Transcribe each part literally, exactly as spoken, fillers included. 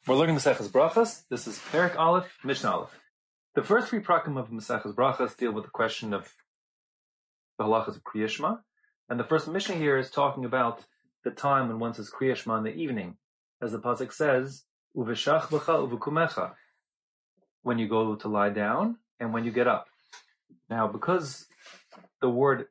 We're learning Maseches Brachos. This is Perek Aleph, Mishnah Aleph. The first three prakim of Maseches Brachos deal with the question of the halachas of Kriya Shema, and the first Mishnah here is talking about the time when one says Kriya Shema in the evening, as the pasuk says, "Uveshach b'cha uvekumecha," when you go to lie down and when you get up. Now, because the word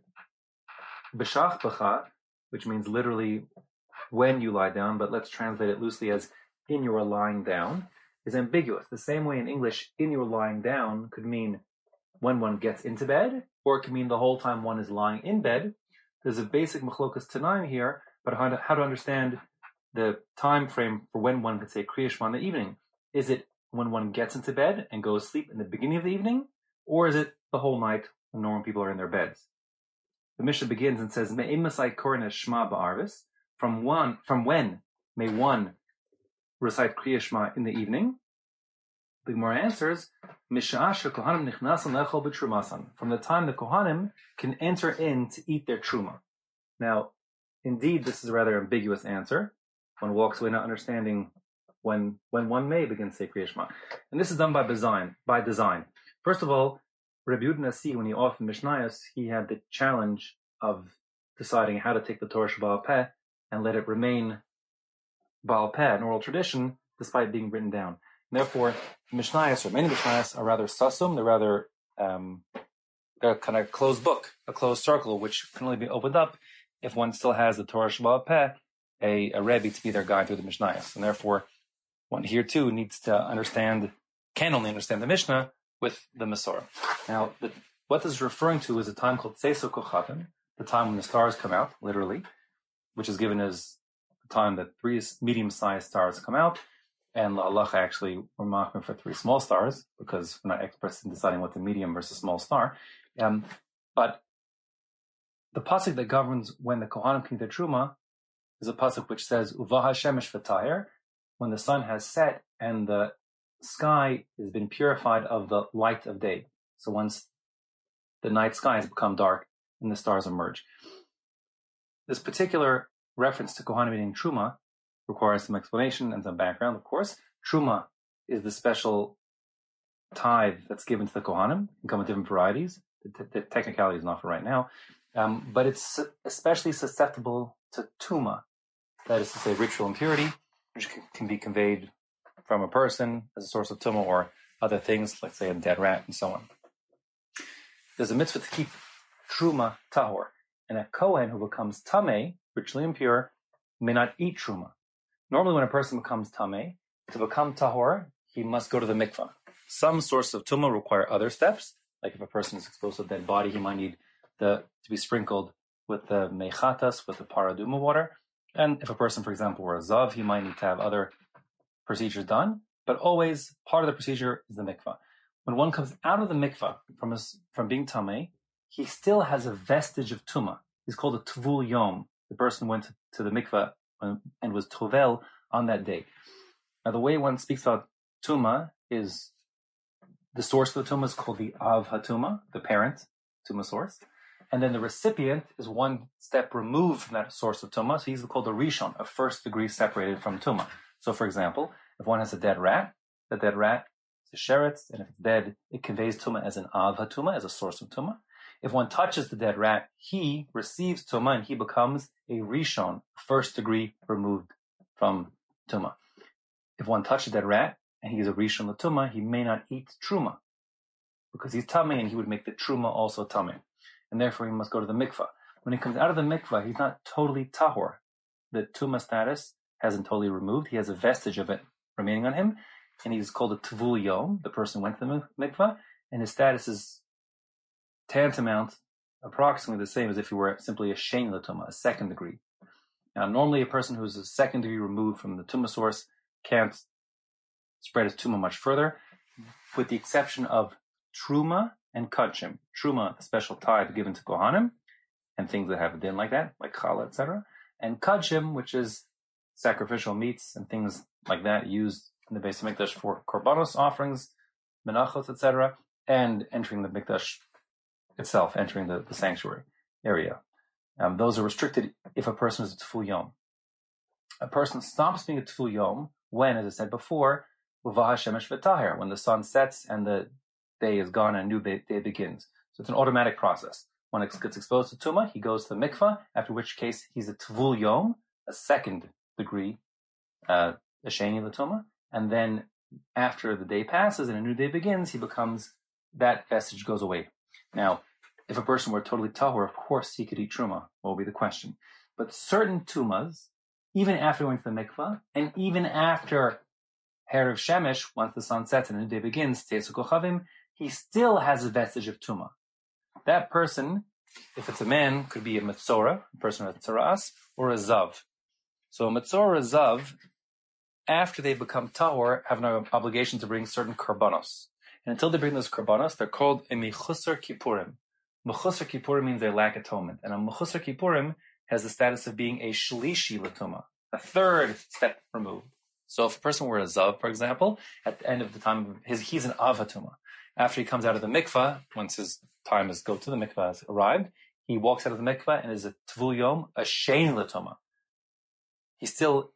b'shach b'cha, which means literally when you lie down, but let's translate it loosely as in your lying down, is ambiguous. The same way in English, in your lying down could mean when one gets into bed, or it could mean the whole time one is lying in bed. There's a basic machlokas tanaim here, but how to, how to understand the time frame for when one could say Kriya Shema in the evening. Is it when one gets into bed and goes to sleep in the beginning of the evening, or is it the whole night when normal people are in their beds? The Mishnah begins and says, Me'im masai korna shma ba'arvis, from one, from when may one recite Kriya Shema in the evening? The Gemara answers, Misha'asha kohanim nichnasan lechol b'trumasan, from the time the kohanim can enter in to eat their truma. Now, indeed, this is a rather ambiguous answer. One walks away not understanding when when one may begin to say Kriya Shema. And this is done by design. By design. First of all, Rabbi Yehuda Nasi, when he authored Mishnayos, he had the challenge of deciding how to take the Torah Sheba'al Peh and let it remain Baal Peh, an oral tradition, despite being written down. And therefore, Mishnayos, or many Mishnayos, are rather susum, they're rather um, they're a kind of closed book, a closed circle, which can only be opened up if one still has the Torah Sheba'al Peh, a, a Rebbe to be their guide through the Mishnayos. And therefore, one here too needs to understand, can only understand the Mishnah with the Masorah. Now, the, what this is referring to is a time called Tzeso Kochavim, the time when the stars come out, literally, which is given as the time that three medium-sized stars come out, and Allah actually we're marking for three small stars, because we're not experts in deciding what the medium versus small star. Um, but the pasuk that governs when the Kohanim can eat their truma is a pasuk which says, Uvaha shemesh v'taher, when the sun has set and the sky has been purified of the light of day. So once the night sky has become dark and the stars emerge. This particular reference to Kohanim eating truma requires some explanation and some background, of course. Truma is the special tithe that's given to the Kohanim. It can come in different varieties. The, t- the technicality is not for right now. Um, but it's especially susceptible to tuma, that is to say ritual impurity, which can, can be conveyed from a person as a source of tuma, or other things, like say a dead rat and so on. There's a mitzvah to keep truma tahor, and a kohen who becomes tameh, ritually impure, may not eat truma. Normally when a person becomes tameh, to become tahor, he must go to the mikvah. Some sources of tuma require other steps, like if a person is exposed to a dead body, he might need the to be sprinkled with the mechatas, with the paraduma water. And if a person, for example, were a zav, he might need to have other procedures done. But always, part of the procedure is the mikvah. When one comes out of the mikvah from his, from being tameh, he still has a vestige of tuma. He's called a tvul yom. The person went to, to the mikvah and, and was tovel on that day. Now, the way one speaks about tuma is the source of the tuma is called the av hatuma, the parent tuma source. And then the recipient is one step removed from that source of tuma. So he's called a rishon, a first degree separated from tuma. So, for example, if one has a dead rat, the dead rat is a sheretz, and if it's dead, it conveys tuma as an av hatuma, as a source of tuma. If one touches the dead rat, he receives tuma and he becomes a rishon, first degree removed from tuma. If one touches a dead rat and he is a rishon l'tuma, he may not eat truma because he's tameh, and he would make the truma also tameh. And therefore he must go to the mikvah. When he comes out of the mikvah, he's not totally tahor. The tuma status hasn't totally removed. He has a vestige of it remaining on him, and he's called a tvul yom. The person went to the mikvah, and his status is tantamount, approximately the same as if he were simply a shein l'tuma, a second degree. Now, normally a person who's a second degree removed from the tuma source can't spread his tuma much further, with the exception of truma and kachim. Truma, a special tithe given to kohanim, and things that have a din like that, like challah, et cetera. And kachim, which is sacrificial meats and things like that used in the Beis Hamikdash for korbanos offerings, menachos, et cetera, and entering the mikdash itself, entering the, the sanctuary area. Um, those are restricted if a person is a teful yom. A person stops being a teful yom when, as I said before, Uvah Shemesh V'Tahir, when the sun sets and the day is gone and a new day, day begins. So it's an automatic process. When it gets exposed to Tumah, he goes to the mikvah, after which case he's a Tvul Yom, a second degree, uh, a Sheni L'Tumah, and then after the day passes and a new day begins, he becomes, that vestige goes away. Now, if a person were totally tahor, of course he could eat truma. What will be the question? But certain tumas, even after going to the mikvah, and even after Herav Shemesh, once the sun sets and a new day begins, Teisu Kochavim, he still has a vestige of tuma. That person, if it's a man, could be a metzora, a person with tzaras, or a zav. So a metzora or a zav, after they become tahor, have an obligation to bring certain karbanos. And until they bring those karbanos, they're called a mechusar kippurim. Mechusar kippurim means they lack atonement. And a mechusar kippurim has the status of being a shlishi l'tumah, a third step removed. So if a person were a zav, for example, at the end of the time, his, he's an av hatumah. After he comes out of the mikvah, once his time is go to the mikvah has arrived, he walks out of the mikvah and is a tvul yom, a shein l'tumah. He still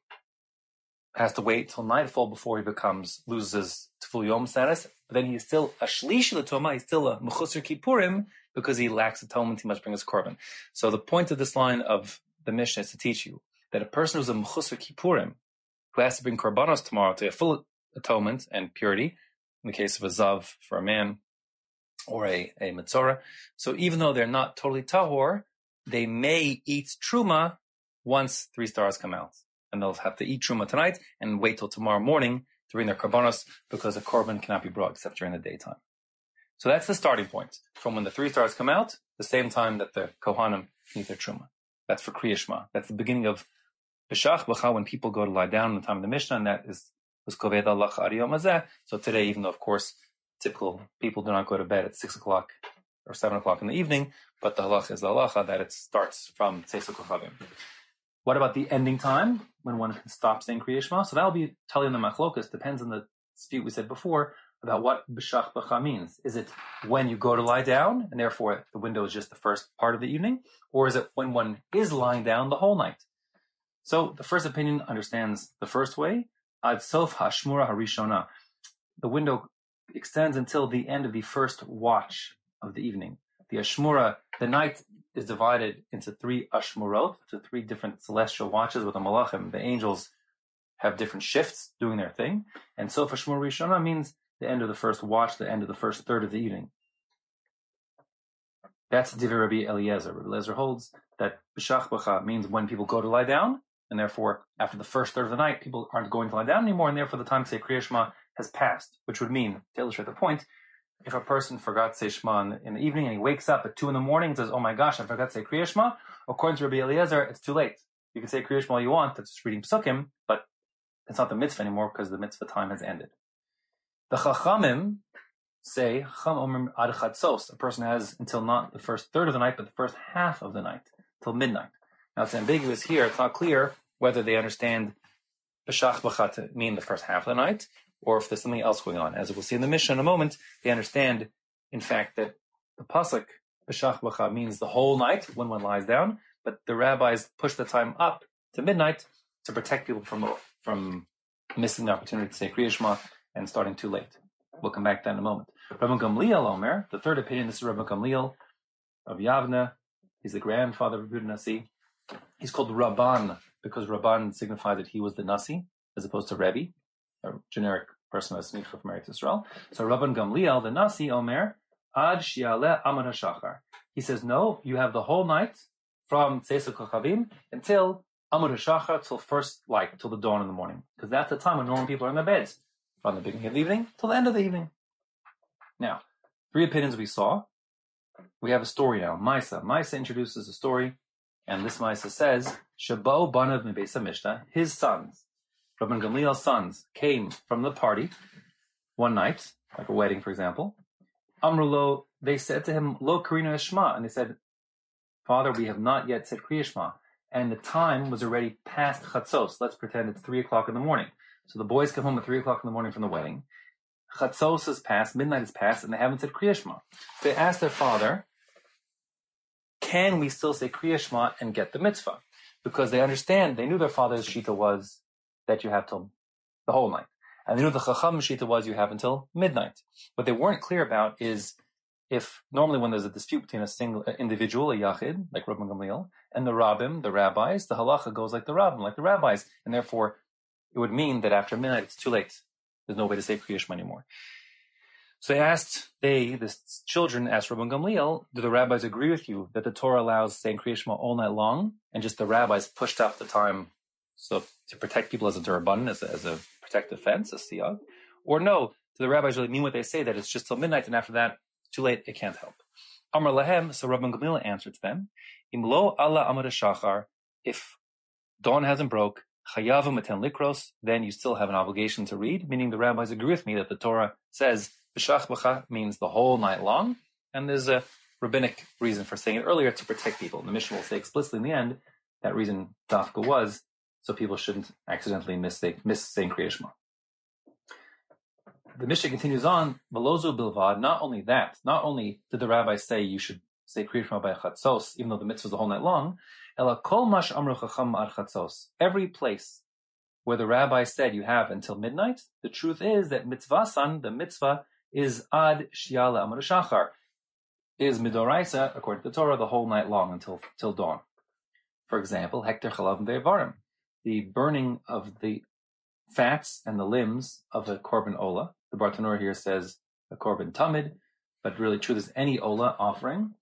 has to wait till nightfall before he becomes, loses his Tvul Yom status, but then he's still a Shlish L'Tumah, he's still a Mechusar Kippurim, because he lacks atonement, he must bring his korban. So the point of this line of the Mishnah is to teach you that a person who's a Mechusar Kippurim, who has to bring korbanos tomorrow to a full atonement and purity, in the case of a Zav for a man, or a, a Metzora, so even though they're not totally Tahor, they may eat Truma once three stars come out. And they'll have to eat truma tonight and wait till tomorrow morning to bring their korbanos, because a korban cannot be brought except during the daytime. So that's the starting point. From when the three stars come out, the same time that the kohanim eat their truma. That's for Kriya Shema. That's the beginning of B'shach B'cha, when people go to lie down in the time of the Mishnah, and that is was Koved Allah Ari Yom Hazeh. So today, even though of course typical people do not go to bed at six o'clock or seven o'clock in the evening, but the halacha is the halacha that it starts from Tzeis Kochavim. What about the ending time, when one can stop saying Kriya Shema? So that'll be telling the machlokas, depends on the dispute we said before, about what B'shach B'cha means. Is it when you go to lie down, and therefore the window is just the first part of the evening? Or is it when one is lying down the whole night? So the first opinion understands the first way, Ad Sof Hashmura Harishona. The window extends until the end of the first watch of the evening. The Ashmura, the night is divided into three Ashmurot, to three different celestial watches with the Malachim. The angels have different shifts doing their thing. And Sof Ashmur Rishona means the end of the first watch, the end of the first third of the evening. That's Divrei Rabbi Eliezer. Rabbi Eliezer holds that B'shach B'cha means when people go to lie down, and therefore after the first third of the night, people aren't going to lie down anymore, and therefore the time to say Kriya Shema has passed, which would mean, to illustrate the point, if a person forgot to say Shema in, in the evening and he wakes up at two in the morning and says, oh my gosh, I forgot to say Kriya Shema, according to Rabbi Eliezer, it's too late. You can say Kriya Shema all you want, that's just reading Psukim, but it's not the mitzvah anymore because the mitzvah time has ended. The Chachamim say, Chacham Omer Ad Chatzos, a person has until not the first third of the night, but the first half of the night, till midnight. Now it's ambiguous here, it's not clear whether they understand B'shach B'cha to mean the first half of the night, or if there's something else going on. As we'll see in the Mishnah in a moment, they understand, in fact, that the pasuk B'shach B'cha means the whole night when one lies down, but the rabbis push the time up to midnight to protect people from from missing the opportunity to say Kriya Shema and starting too late. We'll come back to that in a moment. Rabbi Gamliel Omer, the third opinion, this is Rabbi Gamliel of Yavne. He's the grandfather of Yehuda Nasi. He's called Rabban because Rabban signifies that he was the Nasi, as opposed to Rebbe, a generic person as smicha from Eretz Yisrael. So Rabban Gamliel, the Nasi, Omer, Ad Shialeh Amad HaShachar. He says, no, you have the whole night from Tzeis Kochavim until Amud HaShachar, till first light, till the dawn in the morning. Because that's the time when normal people are in their beds. From the beginning of the evening till the end of the evening. Now, three opinions we saw. We have a story now. Maisa. Maisa introduces a story, and this Maisa says, Shabo Banav Mebeis HaMishnah, his sons, Rabban Gamliel's sons, came from the party one night, like a wedding, for example. Amrulo, they said to him, Lo Karina Shema, and they said, Father, we have not yet said Kriya Shema, and the time was already past Chatzos. Let's pretend it's three o'clock in the morning. So the boys come home at three o'clock in the morning from the wedding. Chatzos has passed, midnight has passed, and they haven't said Kriya Shema. They asked their father, can we still say Kriya Shema and get the mitzvah? Because they understand, they knew their father's shita was that you have till the whole night. And they knew the Chacham Shita was you have until midnight. What they weren't clear about is if normally when there's a dispute between a single individual, a Yachid, like Rabban Gamliel, and the Rabbim, the rabbis, the halacha goes like the Rabbim, like the rabbis. And therefore, it would mean that after midnight, it's too late. There's no way to say Kriya Shema anymore. So they asked, they, the children asked Rabban Gamliel, do the rabbis agree with you that the Torah allows saying Kriya Shema all night long, and just the rabbis pushed up the time so to protect people as a Durabanan, as a, as a protective fence, a siyag? Or no, do the rabbis really mean what they say, that it's just till midnight, and after that, it's too late, it can't help? Amar Lahem, so Rabban Gamliel answered to them, Im lo Allah amar shachar, if dawn hasn't broke, chayavim eten likros, then you still have an obligation to read, meaning the rabbis agree with me that the Torah says, b'shach b'cha means the whole night long, and there's a rabbinic reason for saying it earlier to protect people. And the Mishnah will say explicitly in the end, that reason dafka was, so people shouldn't accidentally miss, miss saying Kriya Shema. The Mishnah continues on, Velozu bilvad, not only that, not only did the rabbis say you should say Kriya Shema by chatzos, even though the mitzvah is the whole night long, ela kol mash amru chacham ad chatzos, every place where the rabbi said you have until midnight, the truth is that mitzvasan, the mitzvah, is ad shiala amar shachar, is midoraisa, according to the Torah, the whole night long until till dawn. For example, hekter chalav ve'evarim, the burning of the fats and the limbs of a korban ola. The Bartanura here says a korban tamid, but really truth is any ola offering.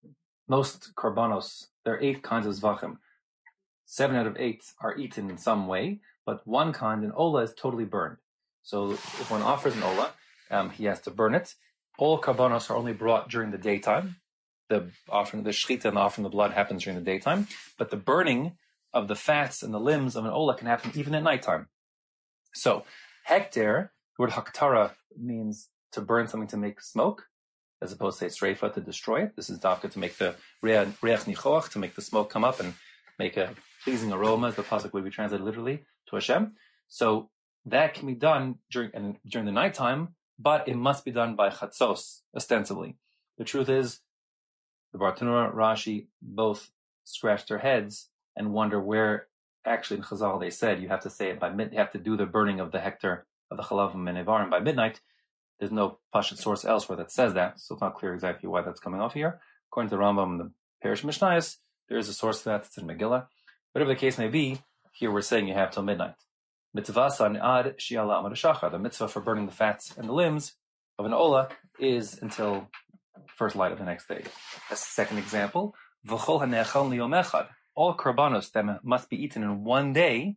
Most korbanos, there are eight kinds of zvachim. Seven out of eight are eaten in some way, but one kind, an ola, is totally burned. So if one offers an ola, um, he has to burn it. All korbanos are only brought during the daytime. The offering, the shechita and the offering of the blood happens during the daytime, but the burning of the fats and the limbs of an ola can happen even at nighttime. So, hekter, the word haktara means to burn something to make smoke, as opposed to say sreifa, to destroy it. This is dafka to make the reach nichoach, to make the smoke come up and make a pleasing aroma, as the pasuk would be translated literally, to Hashem. So that can be done during and during the nighttime, but it must be done by chatzos, ostensibly. The truth is, the Bartanura, Rashi, both scratch their heads and wonder where actually in Chazal they said you have to say it by mid, you have to do the burning of the hektar of the chalavim and evarim by midnight. There's no pashut source elsewhere that says that, so it's not clear exactly why that's coming off here. According to the Rambam and the Parish Mishnayos, there is a source for that. It's in Megillah. Whatever the case may be, here we're saying you have till midnight. Mitzvah san ad shiala amar shachar. The mitzvah for burning the fats and the limbs of an ola is until first light of the next day. A second example, v'chol hanechal liyom echad. All korbanos that must be eaten in one day,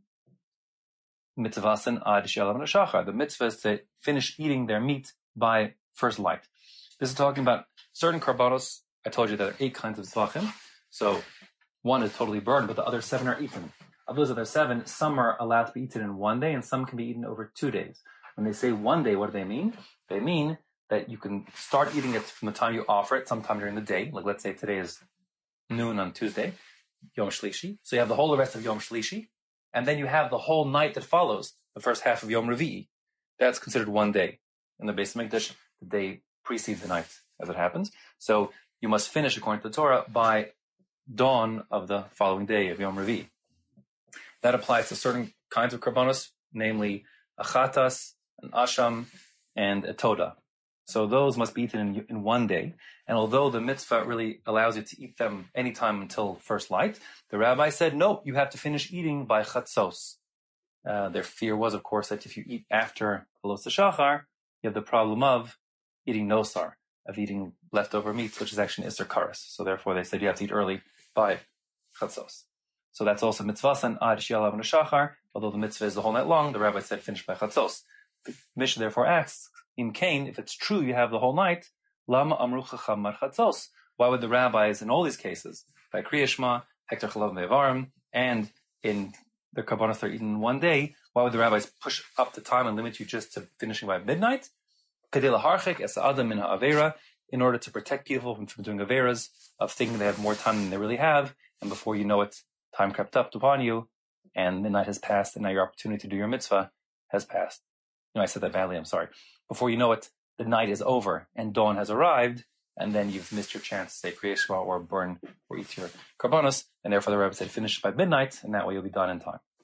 mitzvasan ad shiala amar shachar. The mitzvah is to finish eating their meat by first light. This is talking about certain korbanos. I told you there are eight kinds of zvachim. So one is totally burned, but the other seven are eaten. Of those other seven, some are allowed to be eaten in one day, and some can be eaten over two days. When they say one day, what do they mean? They mean that you can start eating it from the time you offer it, sometime during the day. Like let's say today is noon on Tuesday, Yom Shlishi. So you have the whole rest of Yom Shlishi, and then you have the whole night that follows, the first half of Yom Revi'i. That's considered one day. In the Beis Hamikdash, the day precedes the night, as it happens. So you must finish, according to the Torah, by dawn of the following day of Yom Revi'i. That applies to certain kinds of korbanos, namely a chatas, an asham, and a toda. So those must be eaten in, in one day. And although the mitzvah really allows you to eat them anytime until first light, the rabbi said, no, you have to finish eating by chatzos. Uh, their fear was, of course, that if you eat after Velos Shachar, you have the problem of eating nosar, of eating leftover meats, which is actually an Isser Karas. So therefore they said you have to eat early by chatzos. So that's also mitzvasan ad shialav and shachar. Although the mitzvah is the whole night long, the rabbi said finish by chatzos. The Mishnah therefore asks, in Cain, if it's true you have the whole night, lama amru chacham mar chatzos. Why would the rabbis in all these cases, by Kriya Shema, hektar chalav me'evarim, and in the korbanos that are eaten in one day, why would the rabbis push up the time and limit you just to finishing by midnight? Kadei laharchek es adam min ha'avera, in order to protect people from, from doing averas, of thinking they have more time than they really have, and before you know it, time crept up upon you, and midnight has passed, and now your opportunity to do your mitzvah has passed. No, I said that badly, I'm sorry. Before you know it, the night is over, and dawn has arrived, and then you've missed your chance to say Kriya Shema or burn or eat your korbanos, and therefore the rabbi said finish by midnight, and that way you'll be done in time.